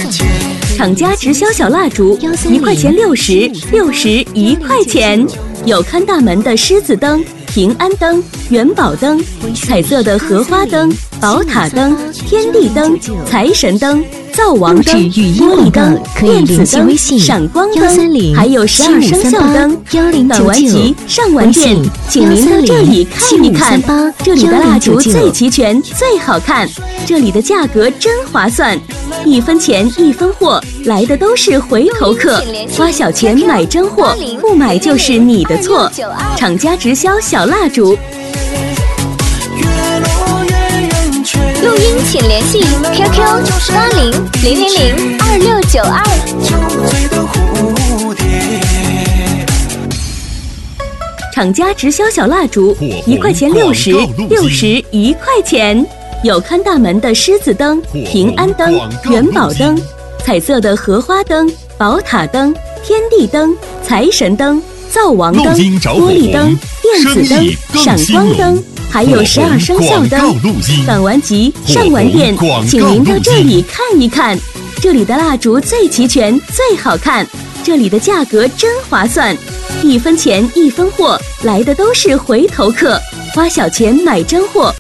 厂家直销小蜡烛1块钱60，60 1块钱。有看大门的狮子灯、平安灯、元宝灯，彩色的荷花灯、宝塔灯、天地灯、财神灯、灶王灯、玻璃灯、电子灯、闪光灯，还有12生肖灯。短完集，上完店，请您到这里看一看，这里的蜡烛最齐全、最好看，这里的价格真划算，1分钱1分货，来的都是回头客，花小钱买真货，不买就是你的错。厂家直销小蜡烛。 录音请联系 QQ8000002692。 厂家直销小蜡烛1块钱60，60 1块钱。有看大门的狮子灯、平安灯、元宝灯，彩色的荷花灯、宝塔灯、天地灯、财神灯、灶王灯、玻璃灯、电子灯、闪光灯，还有12生肖灯。短完集，上完店，请您到这里看一看，这里的蜡烛最齐全、最好看，这里的价格真划算，1分钱1分货，来的都是回头客，花小钱买真货。